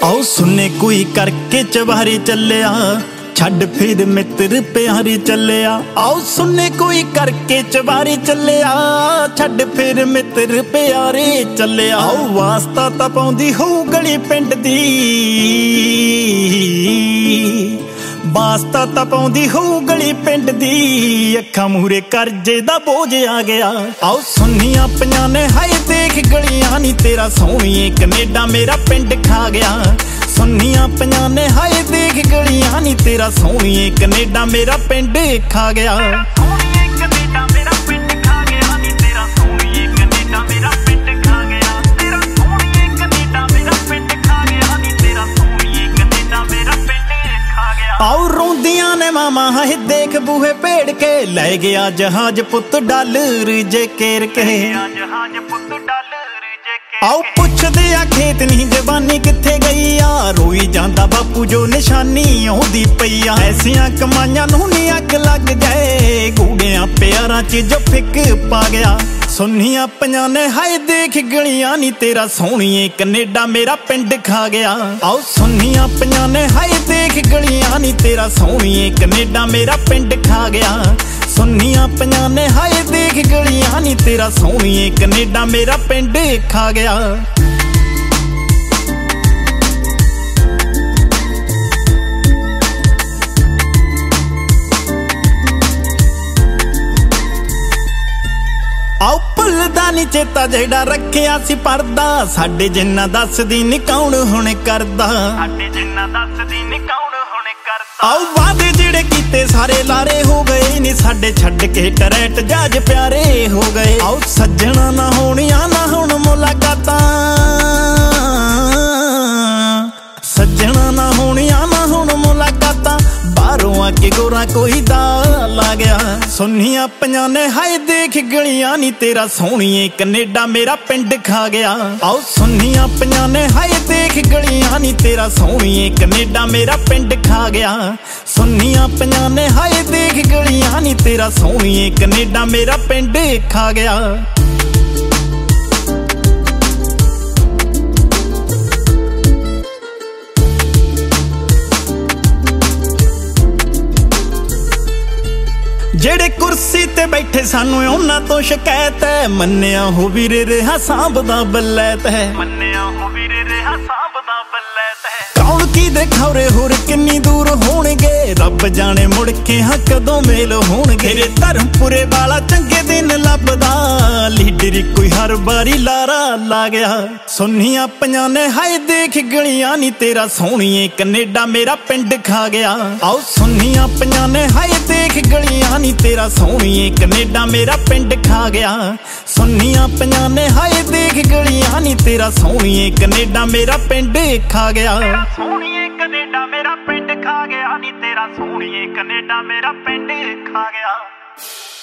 आओ सुने कोई करके चबारे चलिया छड़ फिर मित्र प्यारे चलिया। आओ सुने कोई करके चबारे चलिया छड़ फिर मित्र प्यारे चलिया। आओ वास्ता तां पाउंदी होऊ गली पिंड दी वास्ता तां पाउंदी होऊ गली पिंड दी अखां मूहरे करजे दा बोझ आ गया। आओ सुनिया पंजां ने हाय देख गलियां नी तेरा सोहणीए कनेडा मेरा पिंड खा गया। सुनिया पंजां ने हाय देख गलियां नी तेरा सोहणीए कनेडा मेरा पिंड खा गया। आओ रोंदियां ने मामा हाय देख बूहे पेड़ के लै गया जहाज पुत डालर जे केर के। आओ पुछदे आ खेत नहीं जवानी किथे गई आ रोई जांदा बापू जो निशानी आउंदी पई आ। ऐसियां कमाइयां नूं नी अग लग जाए गूड़ियां प्यारां च जो फिक पा गया। सुनिया पंजां ने हाय देख गलियां नी तेरा सोहणीए कनेडा मेरा पिंड खा गया। आओ सुनिया पंजां ने हाय देख गलियां नी तेरा सोहणीए कनेडा मेरा पिंड खा गया। सुनिया पंजां ने हाय देख गलियां नी तेरा सोहणीए कनेडा मेरा पिंड खा गया। आओ भुलदा नी चेता जेड़ा रखिया सी परदा साडे जिन्ना दसदी नी कौन हुण करदा। आओ वादे जेड़े कीते सारे लारे हो गए नी साडे छड्ड के टरैट जहाज प्यारे हो गए। आओ सज्जणा ना होणियां ना हुण मुलाकातां सज्जणा ना होणियां ना हुण मुलाकातां बाहरों आके गोरा कोई दा ला गया। सुनिया पंजां ने हाय देख गलियां नी तेरा सोहणीए कनेडा मेरा पिंड खा गया। आओ सुनिया पंजां ने हाय देख गलियां नी तेरा सोहणीए कनेडा मेरा पिंड खा गया। सुनिया पंजां ने हाय देख गलियां नी तेरा सोहणीए कनेडा मेरा पिंड खा गया। जेड़े कुर्सी ते बैठे सानू उन्हां तो शिकायत है मन्निया हो वीरे रहा सांभदा बलैत है। कौन की दे खौरे होर किन्नी दूर होणगे रब जाने मुड़ के हाँ कदों मेल होणगे। तेरे धर्मपुरे वाला चंगे दिन लभदा लीडरी कोई हर बारी लारा ला गया। सुनिया पंजां ने हाय देख गलियां नी तेरा सोहणीए कनेडा मेरा पिंड खा गया। आओ सुनिया पंजां ने हाय देख गलियां नी तेरा सोहणीए कनेडा मेरा पिंड खा गया। सुनिया पंजां ने हाय देख गलियां नी तेरा सोहणीए कनेडा मेरा पिंड खा गया। सोहणीए कनेडा मेरा पिंड खा गया नी तेरा सोहणीए कनेडा मेरा पिंड खा गया।